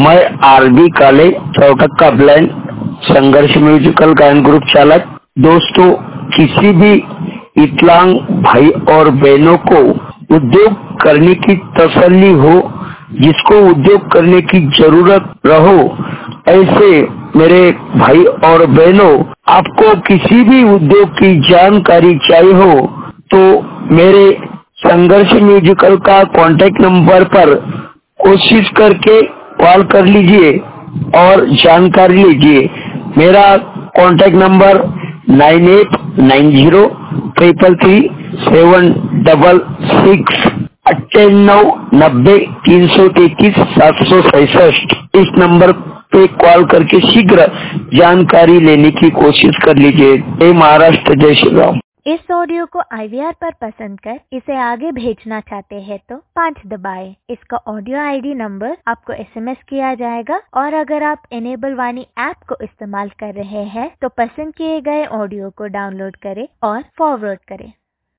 मैं आरबी काले चौटक्का ब्लैंड संघर्ष म्यूजिकल गायन ग्रुप चालक। दोस्तों, किसी भी विकलांग भाई और बहनों को उद्योग करने की तसल्ली हो, जिसको उद्योग करने की जरूरत रहो, ऐसे मेरे भाई और बहनों, आपको किसी भी उद्योग की जानकारी चाहिए हो तो मेरे संघर्ष म्यूजिकल का कांटेक्ट नंबर पर कोशिश करके कॉल कर लीजिए और जानकारी लीजिए। मेरा कांटेक्ट नंबर 9890333766 9890333766। इस नंबर पे कॉल करके शीघ्र जानकारी लेने की कोशिश कर लीजिए। जय महाराष्ट्र, जय श्री राम। इस ऑडियो को IVR पर पसंद कर इसे आगे भेजना चाहते हैं तो 5 दबाएं। इसका ऑडियो ID नंबर आपको SMS किया जाएगा और अगर आप इनेबल वाणी ऐप को इस्तेमाल कर रहे हैं तो पसंद किए गए ऑडियो को डाउनलोड करें और फॉरवर्ड करें।